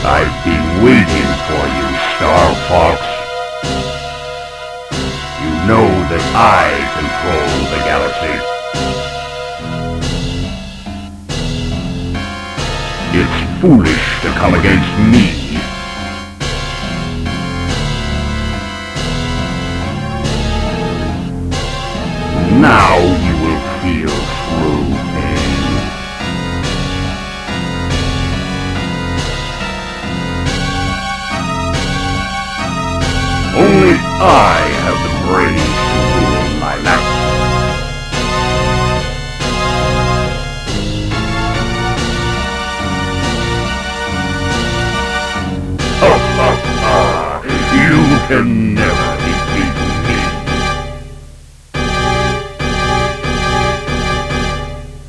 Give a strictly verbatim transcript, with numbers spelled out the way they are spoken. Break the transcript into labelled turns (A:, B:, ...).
A: I've been waiting for you, Star Fox. You know that I control the galaxy. It's foolish to come against me. Now you will feel true pain. Only I have the brains to rule my life. Ha ha ha! You can never